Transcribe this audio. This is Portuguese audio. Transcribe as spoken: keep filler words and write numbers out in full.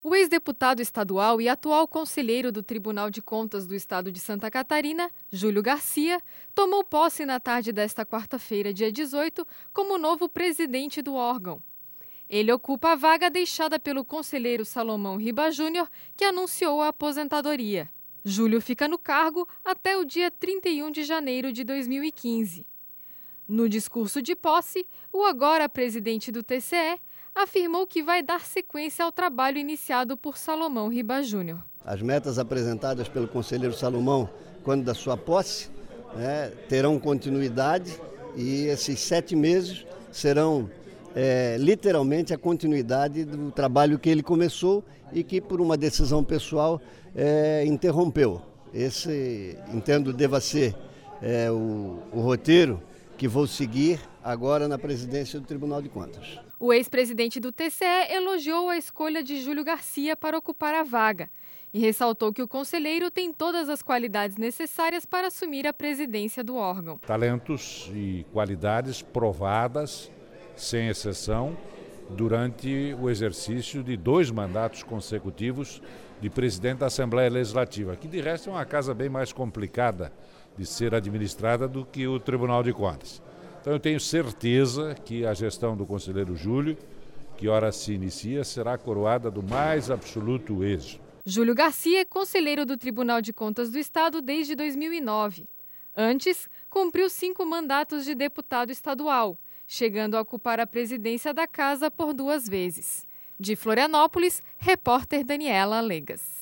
O ex-deputado estadual e atual conselheiro do Tribunal de Contas do Estado de Santa Catarina, Júlio Garcia, tomou posse na tarde desta quarta-feira, dia dezoito, como novo presidente do órgão. Ele ocupa a vaga deixada pelo conselheiro Salomão Riba Júnior, que anunciou a aposentadoria. Júlio fica no cargo até o dia trinta e um de janeiro de dois mil e quinze. No discurso de posse, o agora presidente do T C E afirmou que vai dar sequência ao trabalho iniciado por Salomão Riba Júnior. As metas apresentadas pelo conselheiro Salomão, quando da sua posse, né, terão continuidade e esses sete meses serão é, literalmente a continuidade do trabalho que ele começou e que, por uma decisão pessoal, é, interrompeu. Esse, entendo, deva ser é, o, o roteiro que vou seguir agora na presidência do Tribunal de Contas. O ex-presidente do T C E elogiou a escolha de Júlio Garcia para ocupar a vaga e ressaltou que o conselheiro tem todas as qualidades necessárias para assumir a presidência do órgão. Talentos e qualidades provadas, sem exceção, durante o exercício de dois mandatos consecutivos de presidente da Assembleia Legislativa, que de resto é uma casa bem mais complicada de ser administrada do que o Tribunal de Contas. Então eu tenho certeza que a gestão do conselheiro Júlio, que ora se inicia, será coroada do mais absoluto êxito. Júlio Garcia é conselheiro do Tribunal de Contas do Estado desde dois mil e nove. Antes, cumpriu cinco mandatos de deputado estadual, chegando a ocupar a presidência da casa por duas vezes. De Florianópolis, repórter Daniela Legas.